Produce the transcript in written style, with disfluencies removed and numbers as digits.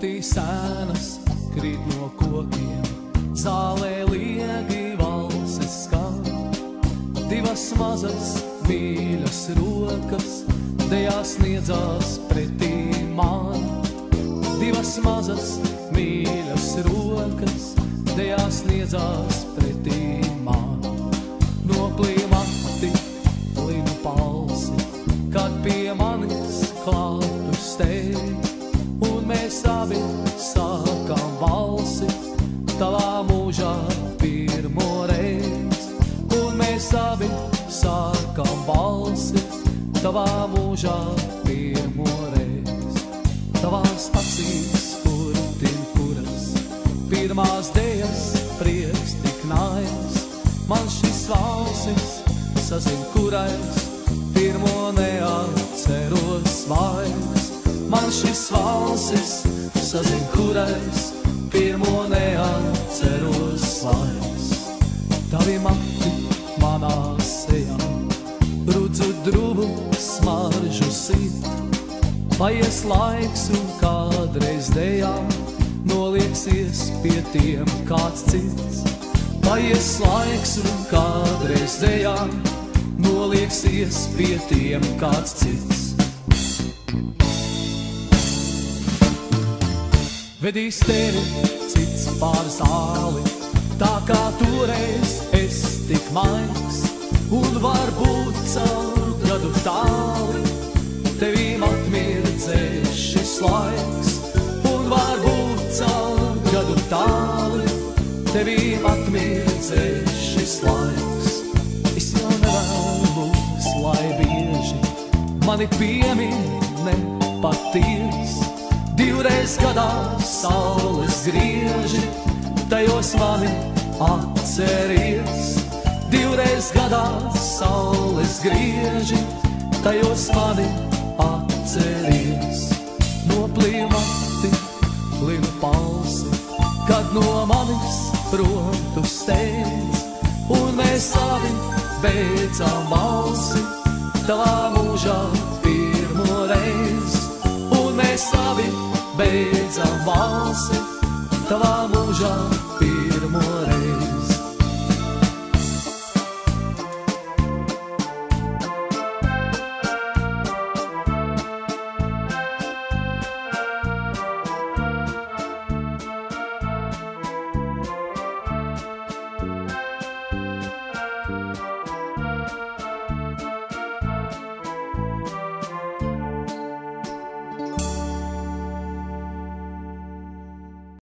Naktī sēnas krīt no kokiem, zālē liegi valses skan. Divas mazas mīļas rokas, dejā sniedzās pretī man. Divas mazas mīļas rokas, dejā sniedzās pretī man. Noplīja mati, linu palsi, kad pie manis klātu steidz. Un mēs abi sākām valsi, tavā mūžā pirmo reiz. Un mēs abi sākām valsi, tavā mūžā pirmo reiz. Tavās acīs kurtin kuras, pirmās dejas prieks tik nais. Man šis valsis sazin kurais, pirmo neatceros vairs. Man šis valsis sazin kurais, pirmo neatceros vairs. Tavi mati manā sejā, rudzu druvu smaržu sit. Paies laiks un kādreiz dejā nolieksies pie tiem kāds cits. Paies laiks un kādreiz dejā nolieksies pie tiem kāds cits. Vedīs tevi cits pār zāli, tā kā toreiz es tik maigs. Un varbūt caur gadu tāli tevīm atmirdzēs šis laiks. Un varbūt caur gadu tāli tevīm atmirdzēs šis laiks. Es jau nevēlos, lai bieži mani piemin nepaties. Divreiz gadā saules grieži, tajos mani atceries. Divreiz gadā saules grieži, tajos mani atceries. Noplīja mati, linu palsi, kad no manis prom tu steidz. Un mēs abi beidzām valsi, tavā mūžā pirmo reiz. Un mēs abi beidzām valsi, tavā mūžā